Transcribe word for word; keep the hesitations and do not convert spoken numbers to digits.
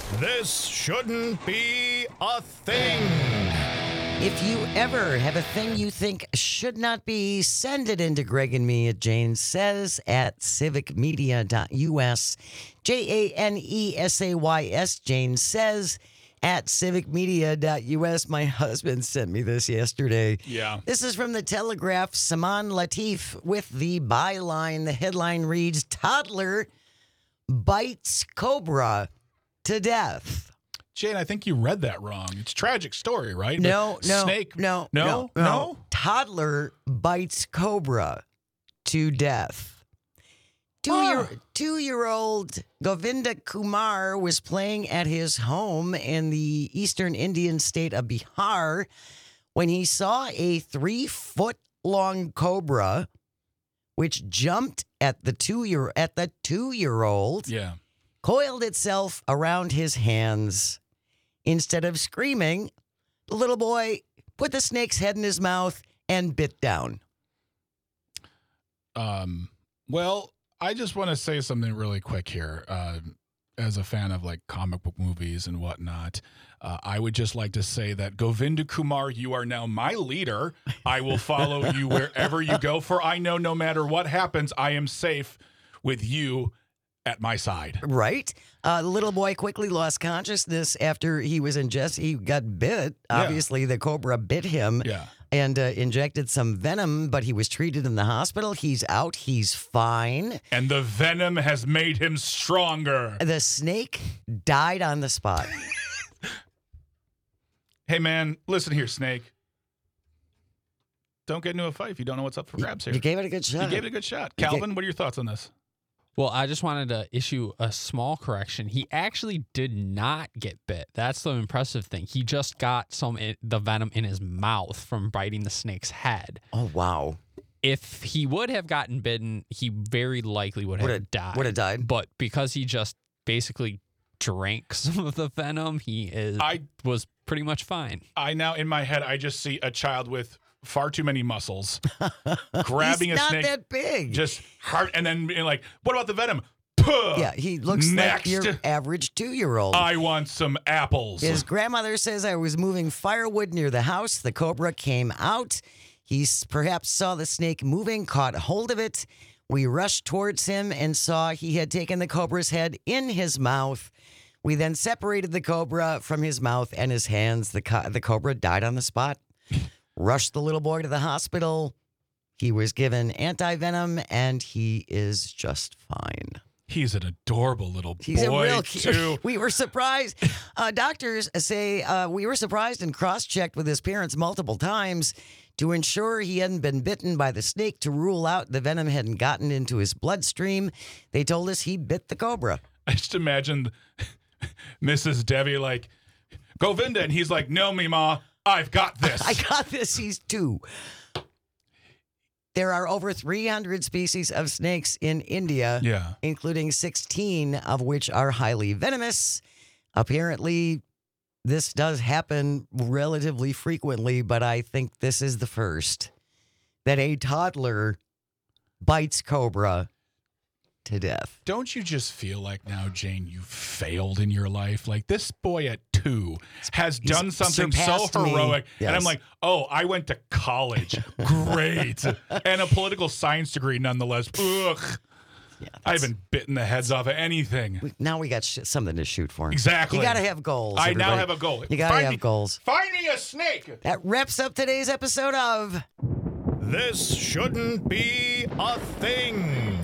This shouldn't be a thing. If you ever have a thing you think should not be, send it into Greg and me at Jane Says at civic media dot U S. J A N E S A Y S, Jane Says at civic media dot U S. My husband sent me this yesterday. Yeah. This is from the Telegraph. Saman Latif with the byline. The headline reads, Toddler bites cobra to death. Jane, I think you read that wrong. It's a tragic story, right? No, The no, snake. no, no, no, no, no. Toddler bites cobra to death. Two-year, Huh. two-year-old Govinda Kumar was playing at his home in the eastern Indian state of Bihar when he saw a three-foot-long cobra, which jumped at the two-year at the two-year-old, Yeah. coiled itself around his hands. Instead of screaming, the little boy put the snake's head in his mouth and bit down. Um. Well, I just want to say something really quick here. Uh, as a fan of like comic book movies and whatnot, uh, I would just like to say that Govinda Kumar, you are now my leader. I will follow you wherever you go, for I know no matter what happens, I am safe with you at my side. Right? Uh, the little boy quickly lost consciousness after he was ingested. He got bit. Yeah. Obviously, the cobra bit him Yeah. and uh, injected some venom, but he was treated in the hospital. He's out. He's fine. And the venom has made him stronger. The snake died on the spot. Hey, man, listen here, Snake. Don't get into a fight if you don't know what's up for grabs here. You gave it a good shot. You gave it a good shot. Calvin, what are your thoughts on this? Well, I just wanted to issue a small correction. He actually did not get bit. That's the impressive thing. He just got some i- the venom in his mouth from biting the snake's head. Oh, wow. If he would have gotten bitten, he very likely would have Would've- died. would have died. But because he just basically drank some of the venom, he is I was pretty much fine. I now, in my head, I just see a child with far too many muscles grabbing He's a not snake. that big. Just hard, and then being like, what about the venom? Puh! Yeah, he looks Next. like your average two-year-old. I want some apples. His grandmother says, I was moving firewood near the house. The cobra came out. He s- perhaps saw the snake moving, caught hold of it. We rushed towards him and saw he had taken the cobra's head in his mouth. We then separated the cobra from his mouth and his hands. The, co- the cobra died on the spot. Rushed the little boy to the hospital. He was given anti-venom, and he is just fine. He's an adorable little He's boy, a real cute. too. We were surprised. Uh, doctors say uh, we were surprised and cross-checked with his parents multiple times to ensure he hadn't been bitten by the snake, to rule out the venom hadn't gotten into his bloodstream. They told us he bit the cobra. I just imagined Missus Debbie like, Govinda, and he's like, no, Mima, I've got this. I got this. He's two. There are over three hundred species of snakes in India, yeah. including sixteen of which are highly venomous. Apparently, this does happen relatively frequently, but I think this is the first that a toddler bites cobra to death. Don't you just feel like now, Jane, you failed in your life? Like this boy at two has He's done something so surpassed me. heroic. And I'm Yes. like, oh, I went to college. Great. And a political science degree nonetheless. Ugh. Yeah, I that's- haven't bitten the heads off of anything. we- now we got sh- something to shoot for. Exactly. You got to have goals. I now everybody. have a goal. You got to Find have me- goals. Find me a snake. That wraps up today's episode of This shouldn't be a thing.